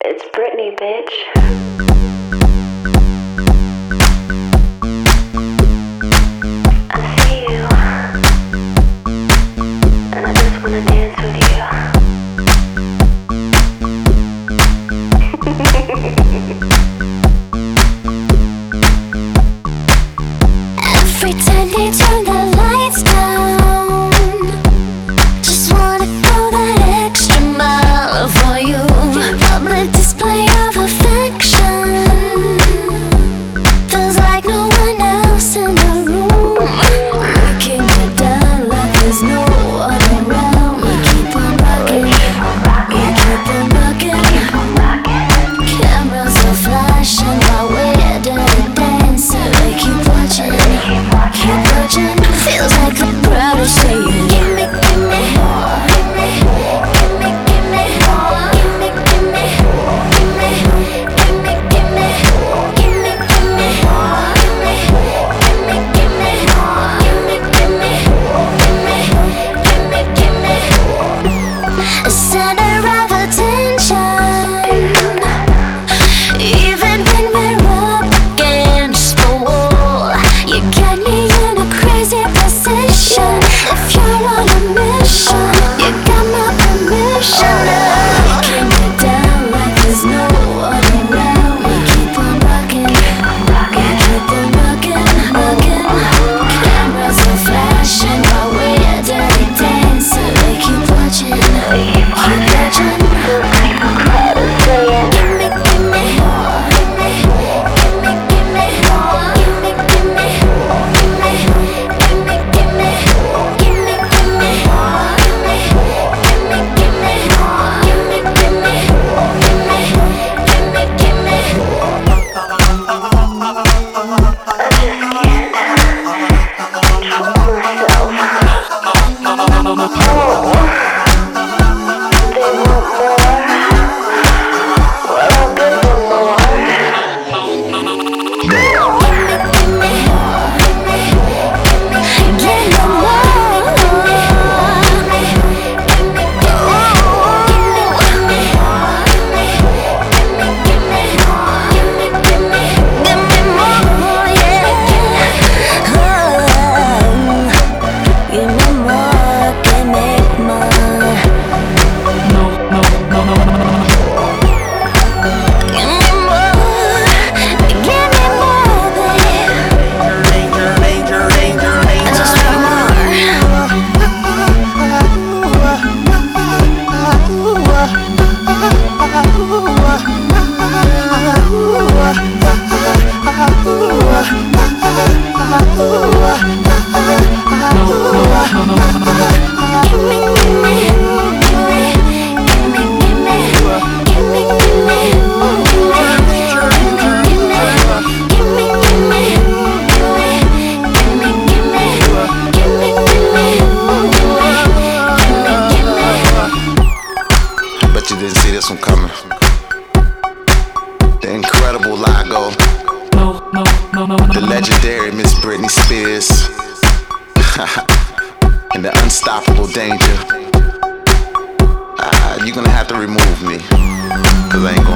It's Britney, bitch. I see you, and I just wanna dance with you. Every time they turn the lights down, just wanna go that extra mile for you. Public display of affection, feels like no one else in the room. We can get down like there's no one around. We keep on rocking, we keep on rocking. Cameras are flashing while we're dirty dancing. We keep watching, keep watching. Feels like the crowd is saying, give me, give me more, give me, give me, give me more, give me, give me, give me, give me, give me, give me, give me more, give me, give me, give me more, give me, give me, give me, give me, a center of attention. Even when we're up against the wall, you got me in a crazy position. If you're on a mission, you got my permission. We can get down like there's no one around. We keep on rocking, we keep on rocking, rocking. Cameras are flashing while we're dirty dancing. We keep watching, keep watching. Give me, give me more, give me, give me, give me more, give me, give me, give me, give me, give me, give me, give me more, give me, give me, give me more, give me, give me, give me, give me, give me. Bet you didn't see this one coming. The incredible Lago, the legendary Miss Britney Spears, and the unstoppable Danger. You're gonna have to remove me, 'cause I ain't gonna